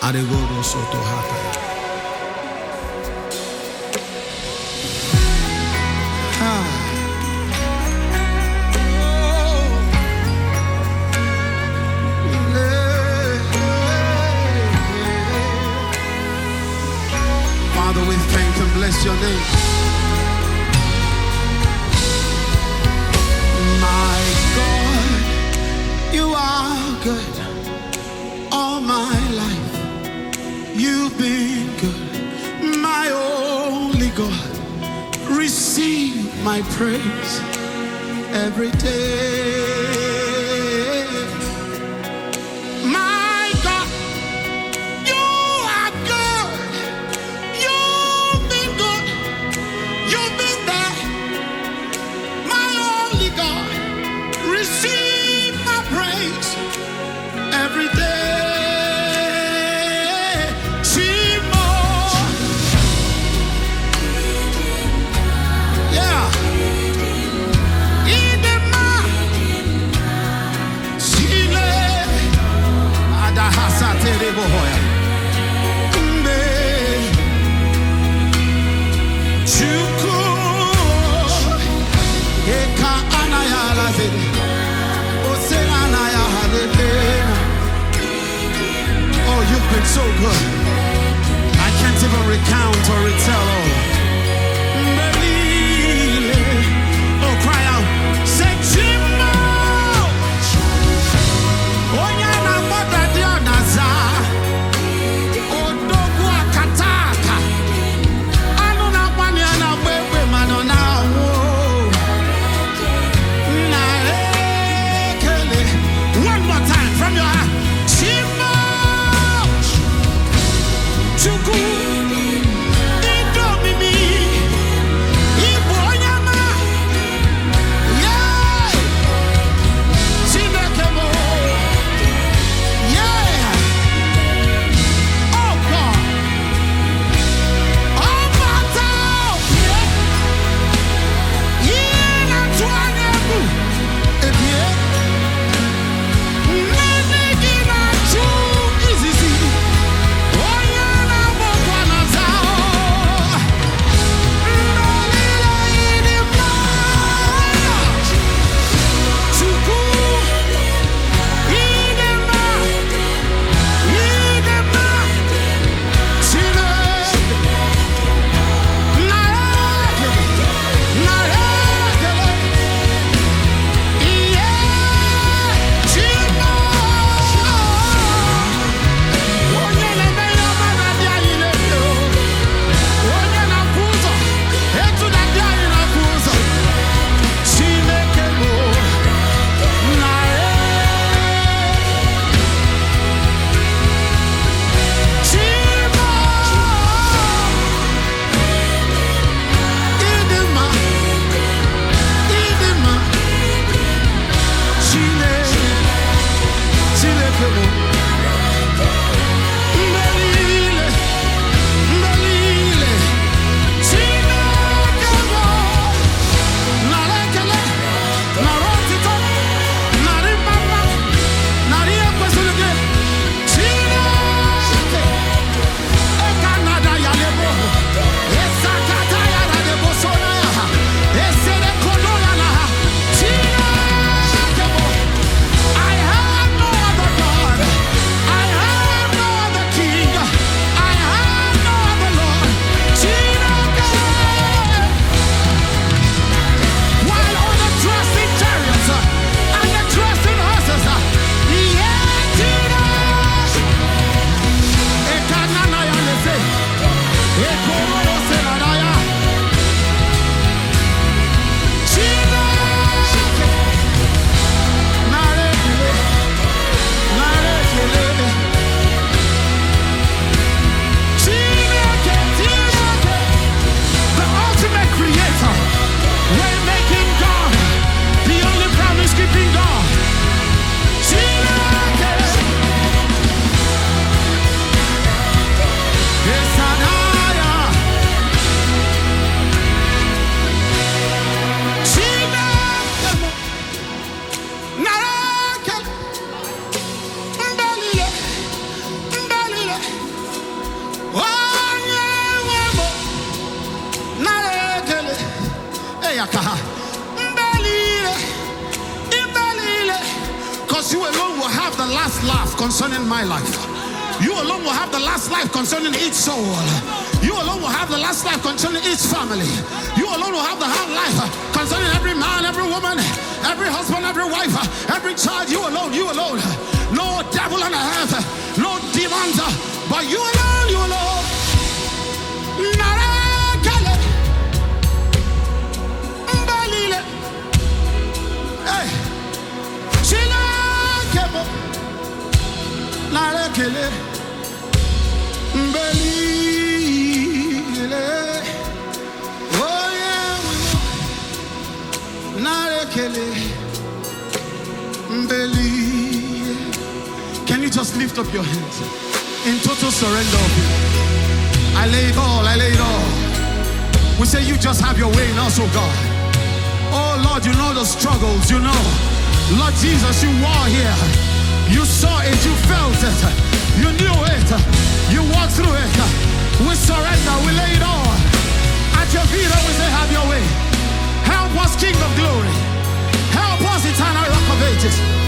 Aregoro soto hata. Father, we thank and bless your name. My God, you are good all my life. You've been good, my only God. Receive my praise every day. My God, you are good. You've been good. You've been there, my only God. Receive my praise every day. Oh, you've been so good. I can't even recount or retell all. Oh, cry out. Say, Jimmo! Oh, yeah, na moda dia naza. Oh, dogu akataka. Anu na kwani ana wewe manona wo. Na ekele. One more time from your heart. Jimmo! Because you alone will have the last laugh concerning my life. You alone will have the last life concerning each soul. You alone will have the last life concerning each family. You alone will have the hard life concerning every man, every woman, every husband, every wife, every child. You alone, you alone. No devil on the earth, no demons, but you alone, you alone. Hey, Narekele, Mbelile, oh yeah, Narekele, Mbelile. Can you just lift up your hands in total surrender of you? I lay it all, I lay it all. We say you just have your way in us, oh God. Oh Lord, you know the struggles, you know. Lord Jesus, you are here. You saw it, you felt it, you knew it, you walked through it. We surrender, we lay it all at your feet, and we say, have your way. Help us, King of Glory. Help us, Eternal Rock of Ages.